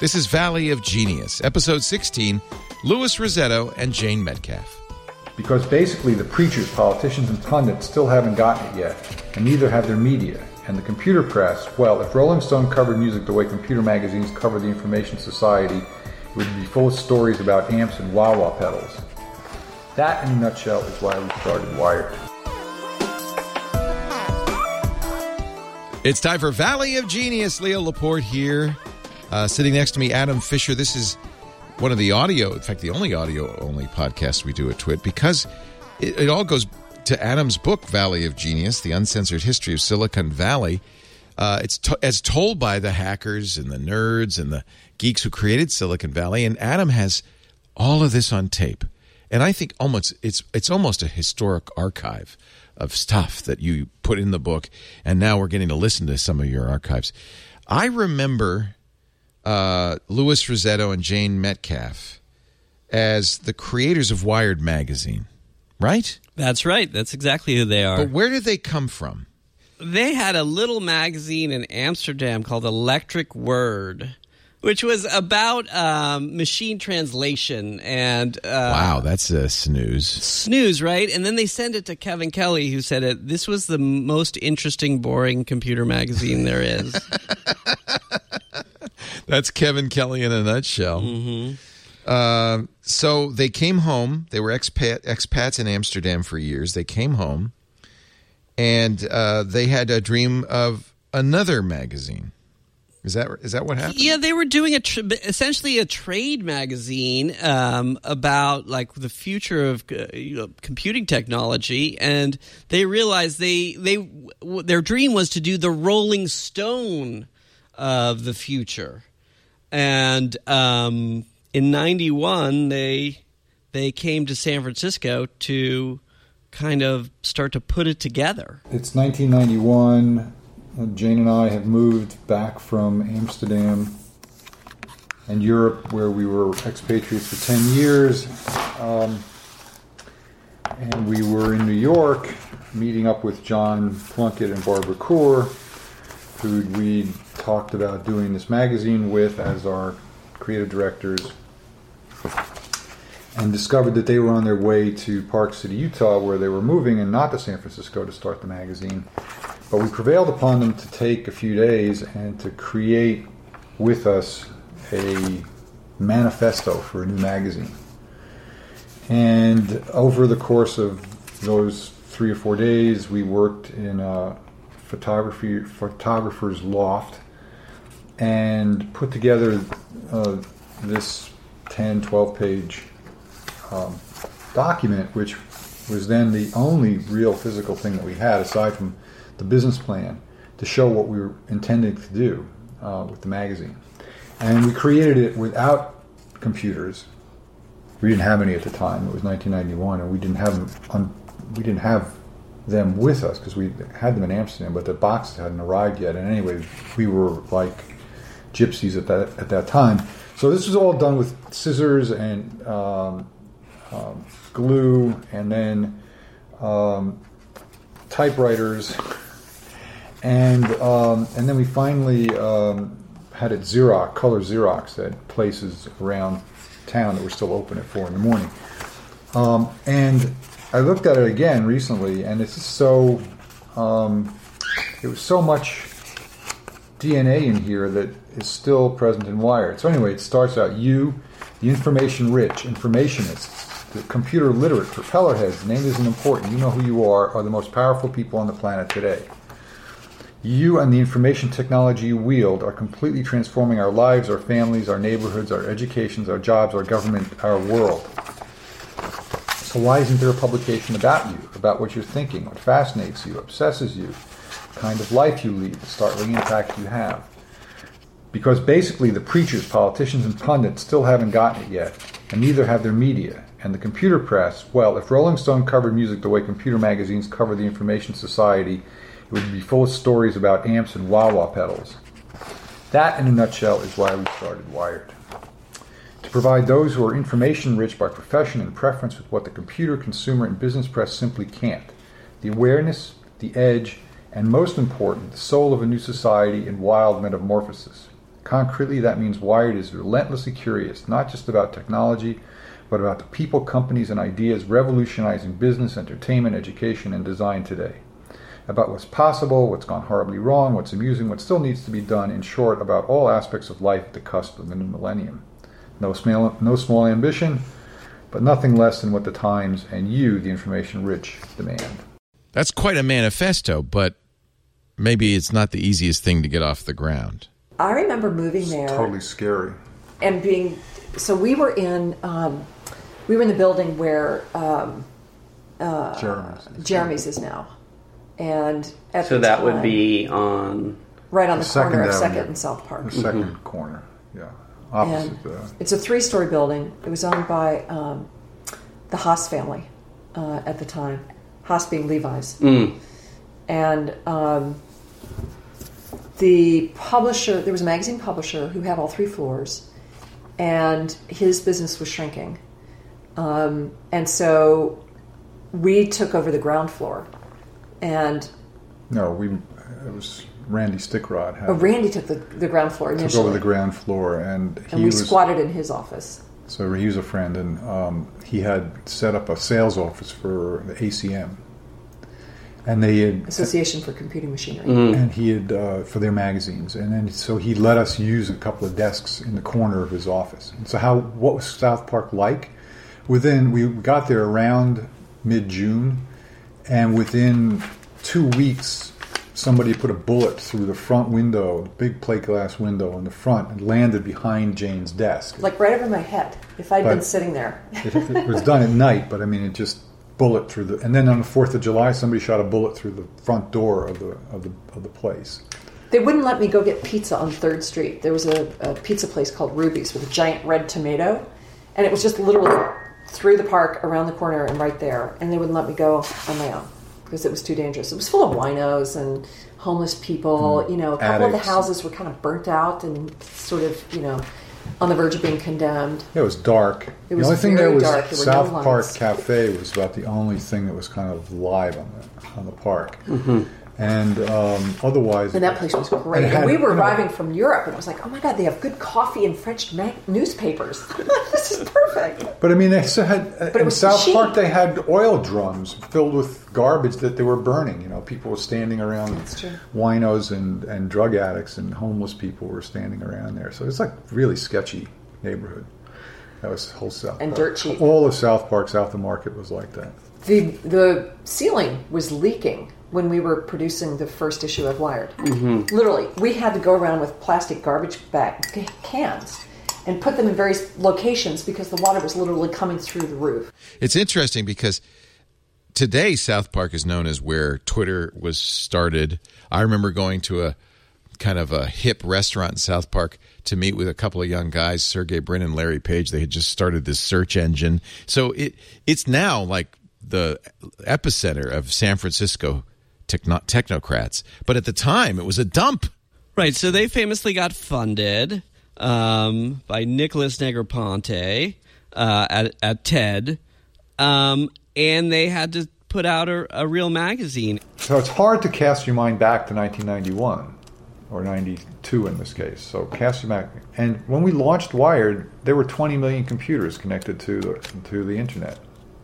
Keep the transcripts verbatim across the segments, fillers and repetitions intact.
This is Valley of Genius, Episode sixteen, Louis Rosetto and Jane Metcalf. Because basically the preachers, politicians, and pundits still haven't gotten it yet, and neither have their media. And the computer press, well, if Rolling Stone covered music the way computer magazines cover the information society, it would be full of stories about amps and wah-wah pedals. That, in a nutshell, is why we started Wired. It's time for Valley of Genius. Leo Laporte here. Uh, sitting next to me, Adam Fisher. This is one of the audio, in fact, the only audio-only podcast we do at Twit, because it, it all goes to Adam's book, Valley of Genius, The Uncensored History of Silicon Valley. Uh, it's to, as told by the hackers and the nerds and the geeks who created Silicon Valley, and Adam has all of this on tape. And I think almost it's it's almost a historic archive of stuff that you put in the book, and now we're getting to listen to some of your archives. I remember uh, Louis Rosetto and Jane Metcalf as the creators of Wired magazine, right? That's right. That's exactly who they are. But where did they come from? They had a little magazine in Amsterdam called Electric Word, which was about um, machine translation. And uh, wow, that's a snooze. Snooze, right? And then they sent it to Kevin Kelly, who said it. This was the most interesting, boring computer magazine there is. That's Kevin Kelly in a nutshell. Mm-hmm. Uh, so they came home. They were expat, expats in Amsterdam for years. They came home, and uh, they had a dream of another magazine. Is that is that what happened? Yeah, they were doing a tr- essentially a trade magazine um, about like the future of uh, you know, computing technology, and they realized they they w- their dream was to do the Rolling Stone of the future, and um, in ninety-one they they came to San Francisco to kind of start to put it together. It's nineteen ninety-one. Jane and I have moved back from Amsterdam and Europe, where we were expatriates for ten years. Um, and we were in New York, meeting up with John Plunkett and Barbara Coor, who we talked about doing this magazine with as our creative directors, and discovered that they were on their way to Park City, Utah, where they were moving, and not to San Francisco to start the magazine. But we prevailed upon them to take a few days and to create with us a manifesto for a new magazine. And over the course of those three or four days, we worked in a photography photographer's loft and put together uh, this ten, twelve page um, document, which was then the only real physical thing that we had, aside from the business plan, to show what we were intending to do uh, with the magazine. And we created it without computers. We didn't have any at the time. It was nineteen ninety-one, and we didn't have them on, we didn't have them with us because we had them in Amsterdam, but the boxes hadn't arrived yet. And anyway, we were like gypsies at that at that time. So this was all done with scissors and um, um, glue, and then um, typewriters. And um, and then we finally um, had it Xerox, color Xerox, at places around town that were still open at four in the morning. Um, and I looked at it again recently, and it's just so, um, it was so much D N A in here that is still present in Wired. So anyway, it starts out, you, the information-rich, informationists, the computer literate, propeller heads, name isn't important, you know who you are, are the most powerful people on the planet today. You and the information technology you wield are completely transforming our lives, our families, our neighborhoods, our educations, our jobs, our government, our world. So why isn't there a publication about you, about what you're thinking, what fascinates you, obsesses you, the kind of life you lead, the startling impact you have? Because basically the preachers, politicians, and pundits still haven't gotten it yet, and neither have their media. And the computer press, well, if Rolling Stone covered music the way computer magazines cover the information society, it would be full of stories about amps and wah-wah pedals. That, in a nutshell, is why we started Wired. To provide those who are information-rich by profession and preference with what the computer, consumer, and business press simply can't. The awareness, the edge, and most important, the soul of a new society in wild metamorphosis. Concretely, that means Wired is relentlessly curious, not just about technology, but about the people, companies, and ideas revolutionizing business, entertainment, education, and design today. About what's possible, what's gone horribly wrong, what's amusing, what still needs to be done, in short, about all aspects of life at the cusp of the new millennium. No small, no small ambition, but nothing less than what the times and you, the information-rich, demand. That's quite a manifesto, but maybe it's not the easiest thing to get off the ground. I remember moving there. It's totally scary. And being, so we were in, um, we were in the building where um, uh, Jeremy's. Jeremy's is now. And at So the that time, would be on... right on the, the corner of Second Second Avenue. and South Park. The second Mm-hmm. corner, yeah. Opposite And the... it's a three-story building. It was owned by um, the Haas family uh, at the time. Haas being Levi's. Mm. And um, the publisher, there was a magazine publisher who had all three floors, and his business was shrinking. Um, and so we took over the ground floor. And No, we. It was Randy Stickrod. Had oh, Randy took the, the ground floor initially. took over the ground floor, and he and we was squatted in his office. so he was a friend, and um, he had set up a sales office for the A C M, and they had Association for Computing Machinery. and he had uh, for their magazines, and then so he let us use a couple of desks in the corner of his office. And so how what was South Park like? Within we got there around mid June, and within two weeks, somebody put a bullet through the front window, the big plate glass window in the front, and landed behind Jane's desk. Like right over my head, if I'd But- been sitting there. It, it was done at night, but I mean, it just bullet through the. And then on the Fourth of July, somebody shot a bullet through the front door of the of the of the place. They wouldn't let me go get pizza on Third Street. There was a, a pizza place called Ruby's with a giant red tomato, and it was just literally through the park, around the corner, and right there. And they wouldn't let me go on my own because it was too dangerous. It was full of winos and homeless people. You know, a couple of Addicts. the houses were kind of burnt out and sort of, you know, on the verge of being condemned. It was dark. It was the only thing very there was dark. There were no South lights. Park Cafe was about the only thing that was kind of live on the on the park, and um, otherwise, And that place was great. it And had, we were you know, arriving from Europe, and it was like, oh my God, they have good coffee and French ma- newspapers. This is perfect. But I mean, they also had it in was South cheap. Park. They had oil drums filled with garbage that they were burning. You know, people were standing around. That's true. Winos and, and drug addicts and homeless people were standing around there. So it's like really sketchy neighborhood. That was whole South And Park. dirt cheap. All of South Park, South of Market was like that. The the ceiling was leaking when we were producing the first issue of Wired. Mm-hmm. Literally, we had to go around with plastic garbage bag c- cans and put them in various locations because the water was literally coming through the roof. It's interesting because today South Park is known as where Twitter was started. I remember going to a kind of a hip restaurant in South Park to meet with a couple of young guys, Sergey Brin and Larry Page. They had just started this search engine. So it it's now like the epicenter of San Francisco techno- technocrats. But at the time, it was a dump. Right, so they famously got funded um, by Nicholas Negroponte uh, at, at TED, um, and they had to put out a, a real magazine. So it's hard to cast your mind back to nineteen ninety-one or ninety-two in this case. So cast your mind. And when we launched Wired, there were twenty million computers connected to the, to the internet.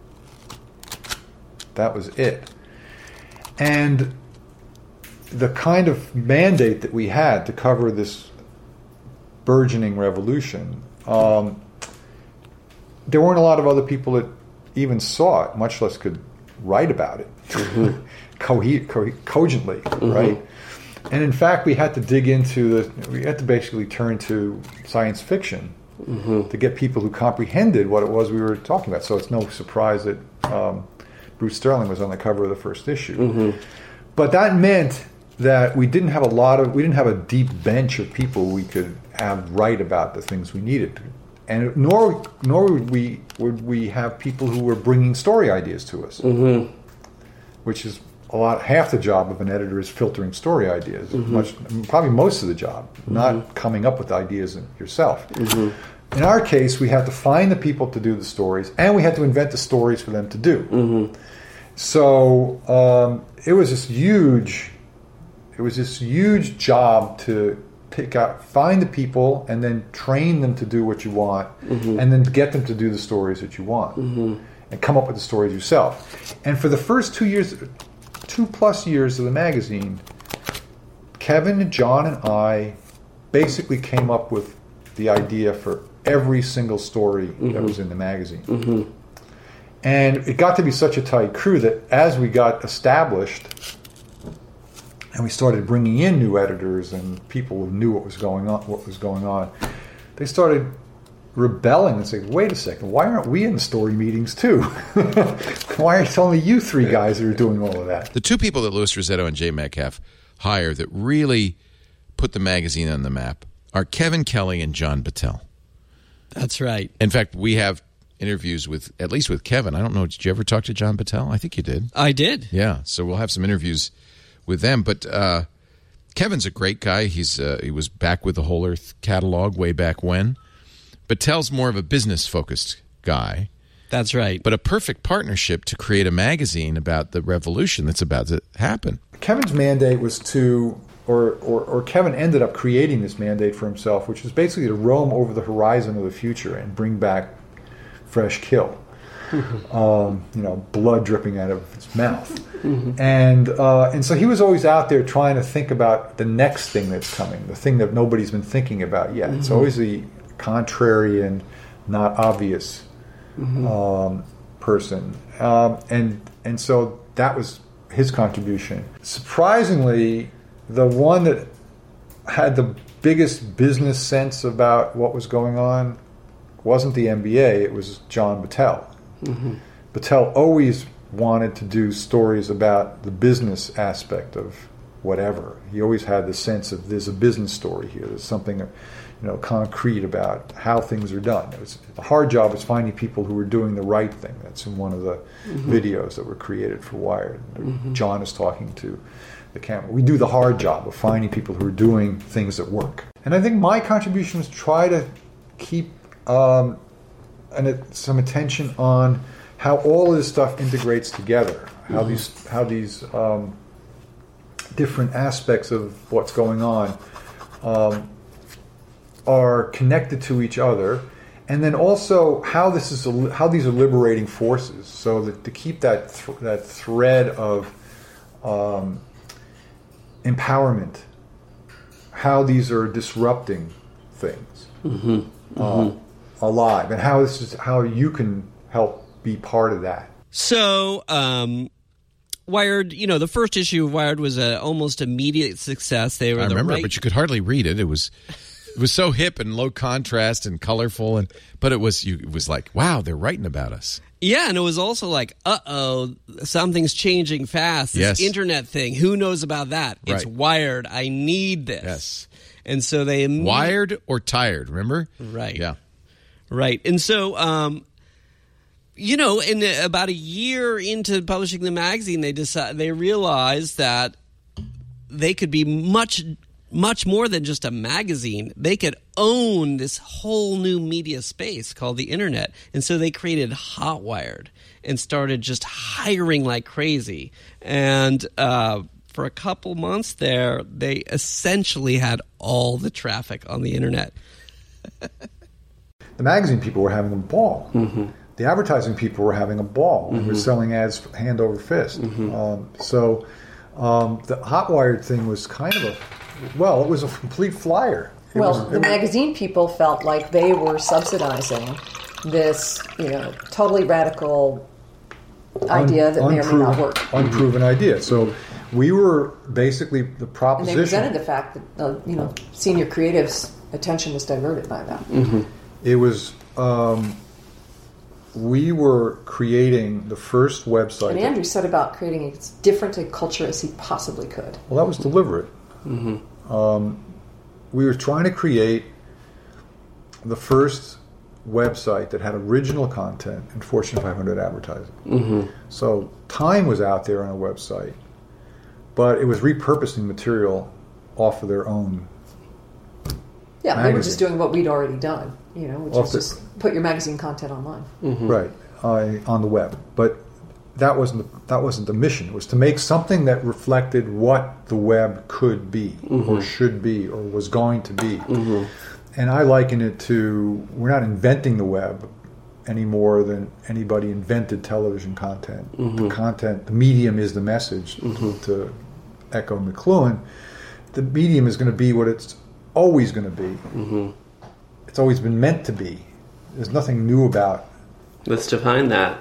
That was it. And the kind of mandate that we had to cover this burgeoning revolution, um, there weren't a lot of other people that even saw it, much less could write about it mm-hmm. co- co- cogently, mm-hmm. right? And in fact, we had to dig into the, we had to basically turn to science fiction mm-hmm. to get people who comprehended what it was we were talking about. So it's no surprise that um, Bruce Sterling was on the cover of the first issue. Mm-hmm. But that meant that we didn't have a lot of, we didn't have a deep bench of people we could have write about the things we needed to. And nor nor would we would we have people who were bringing story ideas to us, mm-hmm. which is a lot. Half the job of an editor is filtering story ideas. Mm-hmm. Much, probably most of the job, mm-hmm. not coming up with ideas yourself. Mm-hmm. In our case, we had to find the people to do the stories, and we had to invent the stories for them to do. Mm-hmm. So um, it was this huge, it was this huge job to pick out, find the people, and then train them to do what you want, mm-hmm. and then get them to do the stories that you want, mm-hmm. and come up with the stories yourself. And for the first two years, two plus years of the magazine, Kevin and John and I basically came up with the idea for every single story mm-hmm. that was in the magazine. Mm-hmm. And it got to be such a tight crew that as we got established and we started bringing in new editors and people who knew what was going on, what was going on, they started rebelling and saying, wait a second, why aren't we in the story meetings too? Why are it only you three guys that are doing all of that? The two people that Louis Rosetto and Jay Metcalf hire that really put the magazine on the map are Kevin Kelly and John Battelle. That's right. In fact, we have interviews with, at least with Kevin. I don't know, did you ever talk to John Battelle? I think you did. I did. Yeah, so we'll have some interviews with them. But uh, Kevin's a great guy. He's uh, he was back with the Whole Earth catalog way back when. Battelle's more of a business-focused guy. That's right. But a perfect partnership to create a magazine about the revolution that's about to happen. Kevin's mandate was to... Or, or, or Kevin ended up creating this mandate for himself, which was basically to roam over the horizon of the future and bring back fresh kill. um, you know, blood dripping out of his mouth. Mm-hmm. And uh, and so he was always out there trying to think about the next thing that's coming, the thing that nobody's been thinking about yet. Mm-hmm. It's always the contrarian, not obvious mm-hmm. um, person. Um, and and so that was his contribution. Surprisingly, the one that had the biggest business sense about what was going on wasn't the N B A, it was John Battelle. Mm-hmm. Battelle always wanted to do stories about the business aspect of whatever. He always had the sense of there's a business story here, there's something, you know, concrete about how things are done. It was, the hard job is finding people who are doing the right thing. That's in one of the mm-hmm. videos that were created for Wired. Mm-hmm. John is talking to the camera. We do the hard job of finding people who are doing things that work. And I think my contribution was try to keep um, an, some attention on how all of this stuff integrates together, how mm-hmm. these how these um, different aspects of what's going on um, are connected to each other, and then also how this is a, how these are liberating forces. So that to keep that th- that thread of um, empowerment, how these are disrupting things mm-hmm. Uh, mm-hmm. alive, and how this is how you can help be part of that. So, um, Wired, you know, the first issue of Wired was an almost immediate success. They were I the remember, right... but you could hardly read it. It was it was so hip and low contrast and colorful, and but it was you. It was like, wow, they're writing about us. Yeah, and it was also like, uh-oh, something's changing fast. This yes. internet thing, who knows about that? It's right. Wired. I need this. Yes. And so they... Imme- Wired or Tired, remember? Right. Yeah. Right. And so, um, you know, in the, about a year into publishing the magazine, they decide, they realized that they could be much... much more than just a magazine. They could own this whole new media space called the internet. And so they created Hotwired and started just hiring like crazy. And uh, for a couple months there, they essentially had all the traffic on the internet. The magazine people were having a ball. Mm-hmm. The advertising people were having a ball. Mm-hmm. We were selling ads hand over fist. Mm-hmm. Um, so um, the Hotwired thing was kind of a Well, it was a complete flyer. It well, was, the was, magazine people felt like they were subsidizing this, you know, totally radical idea un, that may or may not work. Unproven idea. So we were basically the proposition. And they resented the fact that, uh, you know, senior creatives' attention was diverted by that. Mm-hmm. It was, um, we were creating the first website. And Andrew set about creating as different a culture as he possibly could. Well, that was deliberate. Mm-hmm. Um, we were trying to create the first website that had original content and Fortune five hundred advertising. Mm-hmm. So Time was out there on a website, but it was repurposing material off of their own. Yeah, magazine. They were just doing what we'd already done, you know, which off is the, just put your magazine content online. Mm-hmm. Right, uh, on the web. But that wasn't the, that wasn't the mission. It was to make something that reflected what the web could be, mm-hmm. or should be, or was going to be. Mm-hmm. And I liken it to, we're not inventing the web any more than anybody invented television content. Mm-hmm. The content, the medium is the message. Mm-hmm. To echo McLuhan, the medium is going to be what it's always going to be. Mm-hmm. It's always been meant to be. There's nothing new about. Let's define that.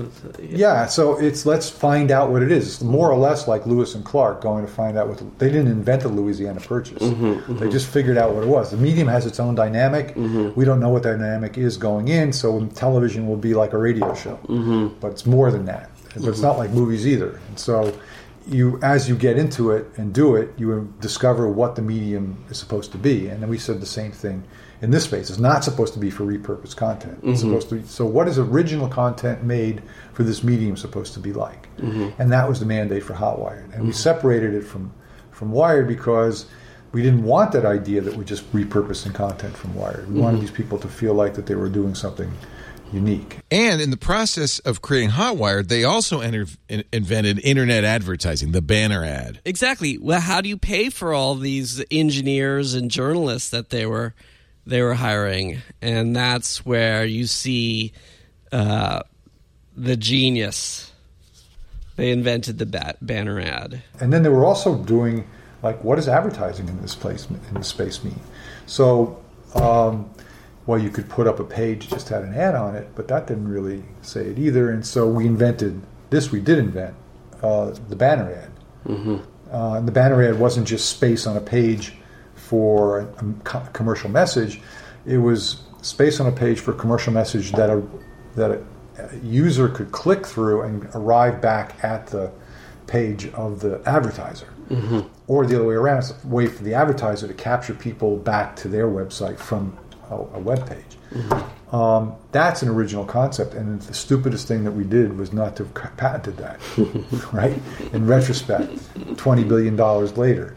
Yeah, so it's let's find out what it is. It's more or less like Lewis and Clark going to find out what the, they didn't invent the Louisiana Purchase. Mm-hmm, mm-hmm. They just figured out what it was. The medium has its own dynamic. Mm-hmm. We don't know what that dynamic is going in, so television will be like a radio show. Mm-hmm. But it's more than that. But mm-hmm. it's not like movies either. And so you, as you get into it and do it, you discover what the medium is supposed to be. And then we said the same thing in this space. It's not supposed to be for repurposed content. It's mm-hmm. supposed to be, so what is original content made for this medium supposed to be like? Mm-hmm. And that was the mandate for Hotwired. And mm-hmm. we separated it from, from Wired because we didn't want that idea that we're just repurposing content from Wired. We mm-hmm. wanted these people to feel like that they were doing something unique. And in the process of creating Hotwired, they also enter, in, invented internet advertising, the banner ad. Exactly. Well, how do you pay for all these engineers and journalists that they were they were hiring? And that's where you see uh, the genius. They invented the bat- banner ad. And then they were also doing, like, what does advertising in this place in this space mean? So, um, well, you could put up a page just had an ad on it, but that didn't really say it either. And so we invented this. We did invent uh, the banner ad. Mm-hmm. Uh, and the banner ad wasn't just space on a page for a, a co- commercial message. It was space on a page for a commercial message that a that a, a user could click through and arrive back at the page of the advertiser. Mm-hmm. Or the other way around, it's a way for the advertiser to capture people back to their website from a, a web page. Mm-hmm. Um, that's an original concept, and the stupidest thing that we did was not to have patented that, right? In retrospect, twenty billion dollars later,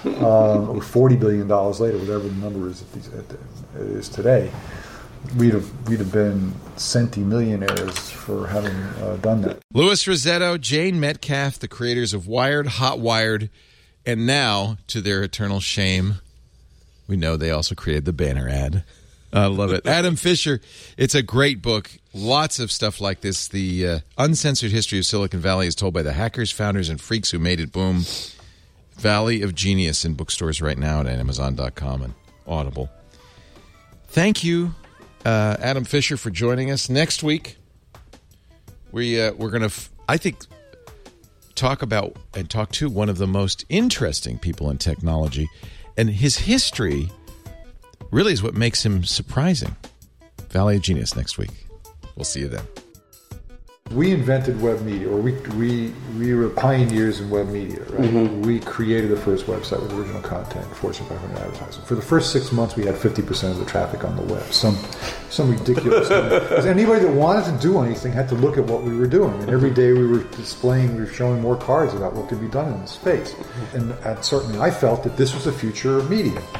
um, or forty billion dollars later, whatever the number is, at these, at the, it is today, we'd have, we'd have been centimillionaires for having uh, done that. Louis Rossetto, Jane Metcalf, the creators of Wired, Hotwired, and now, to their eternal shame, we know they also created the banner ad. I love it. Adam Fisher, it's a great book. Lots of stuff like this. The uh, uncensored history of Silicon Valley is told by the hackers, founders, and freaks who made it boom. Valley of Genius in bookstores right now at Amazon dot com and Audible. Thank you, uh, Adam Fisher, for joining us. Next week, we, uh, we're going to, f- I think, talk about and talk to one of the most interesting people in technology. And his history really is what makes him surprising. Valley of Genius next week. We'll see you then. We invented web media, or we we we were pioneers in web media, right? Mm-hmm. We created the first website with original content, Fortune five hundred advertising. For the first six months, we had fifty percent of the traffic on the web. Some some ridiculous thing. Because anybody that wanted to do anything had to look at what we were doing. And every day we were displaying, we were showing more cards about what could be done in this space. And, and certainly I felt that this was the future of media.